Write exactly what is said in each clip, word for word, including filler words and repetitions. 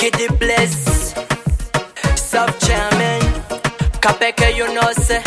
Kiddy Bless, South Chairman, Kapeke, you know, say.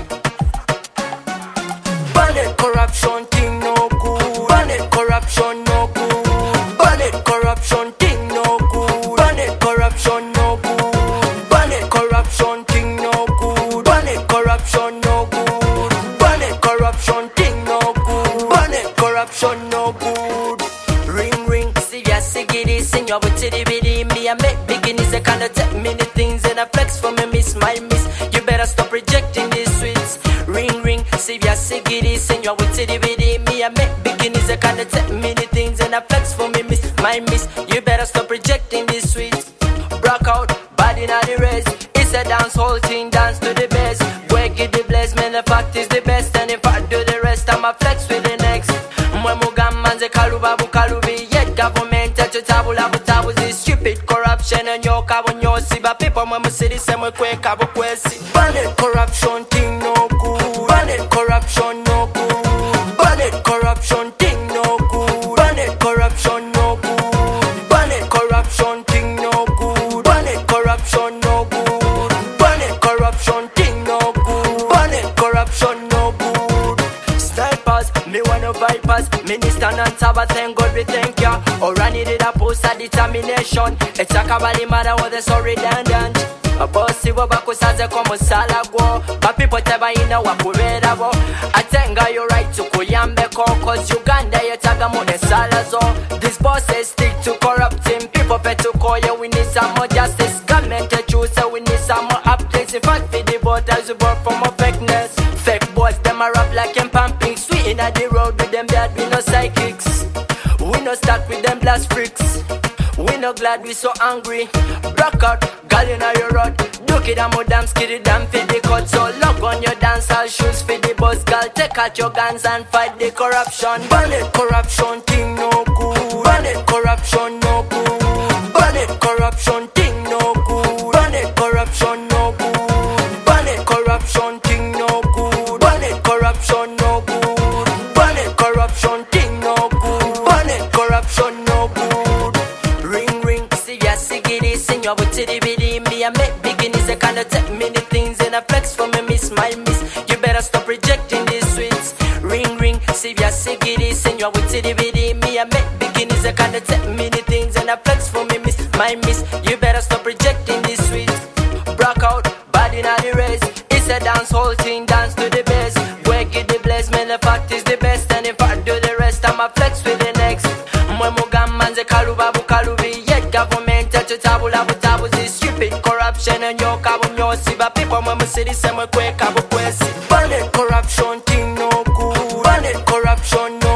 Ban it, corruption thing no good. Ban it, corruption no good. Ban it, corruption thing no good. Ban it, corruption no good. Ban it, corruption thing no good. Ban it, corruption no good. Ban it, corruption thing no good. Ban it, corruption no good. Ring ring, see ya, siggy, sing your titty bitty. Me, I make beginnings, I kinda take many things and I flex for me, miss my miss. You better stop rejecting these sweets. Ring ring, see ya, siggy, sing your titty bitty. Me, I make beginnings, I kinda take many things and I flex for me, miss my miss. You better stop rejecting these sweets. Brock out, body in the race. It's a dance, whole thing, dance to the best. Boy, get the bless, man, the fact is the best. And if I do the rest, I'ma flex with the next. Mwemugamanze kaluba bukalubi. Yet government at your table, abu tabu is stupid corruption and your cabo nyosi. But people mama city same way kwe cabo kwesi. Ban it, corruption thing no good. Ban it, corruption no good. Ban it, corruption thing no good. Ban it, corruption no good. Ban it, corruption thing no good. Ban it, corruption no good. Ban it, corruption thing no good. Ban it, corruption no good. Snipers, me wanna bypass. Minister and Taba, thank God we thank ya. Or I needed a post of determination. It's a kabali matter what they so redundant. A bossy wabako saze como salago. But people teba ina wakureda bo. I thank God you're right to kuyambe ko. Cause Uganda ye taga mo de salazo. These bosses stick to corrupting. People pay to call you, we need some more justice. Government to choose, so we need some more updates. In fact, for the voters, we work for more fakeness. Fake boys, them a rap like them pumping. Sweet in the road with them bad, we no psychics. We no start with them blast freaks. We no glad we so angry. Block out, girl in your road. Duke it and more damn skitty damn for the cut. So log on your dancehall shoes for the bus, girl. Take out your guns and fight the corruption. Ban it, corruption thing no good. Ban it, corruption no good. Ban it, corruption thing no good. Ban it, corruption no good. Ban it, corruption thing no good. Ban it, corruption no good. Ban it, corruption thing no good. Ban it, corruption no good. Ring ring, see ya, siggy, sing your titty bitty. Me, I make beginnings, I kinda take many things and I flex for me, miss my miss. You better stop rejecting these sweets. Ring ring, see ya, siggy, sing your titty bitty. Me, I make beginnings, I kinda take many things and I flex for me, miss my miss. You better stop rejecting these sweets. Brock out, body in the race. It's a dance, whole thing, dance to the best. Boy, get the bless, man, the fact is the best. And if I do the rest, I'ma flex with the next. Mwemugamanze kaluba bukalubi. Yet government at your table, abu tabu is stupid corruption and your cabo nyosi. But people mama city same way kwe cabo kwesi. Ban it, corruption thing no good. Ban it, corruption no